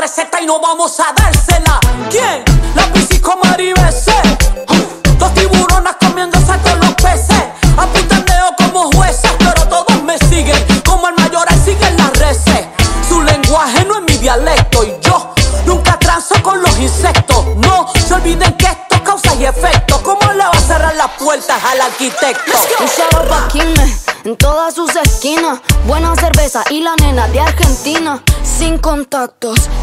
receta y no vamos a dársela. ¿Quién? La Piscis con Maribel C. Dos tiburonas comiéndose a todos los peces. Apuntan dedo como jueces, pero todos me siguen. Como el mayoral siguen las reces. Su lenguaje no es mi dialecto y yo nunca transo con los insectos. No se olviden que esto causa y efecto. ¿Cómo le va a cerrar las puertas al arquitecto? Un shout pa' Quilmes, en todas sus esquinas. Buena cerveza y la nena de Argentina. Sin contactos,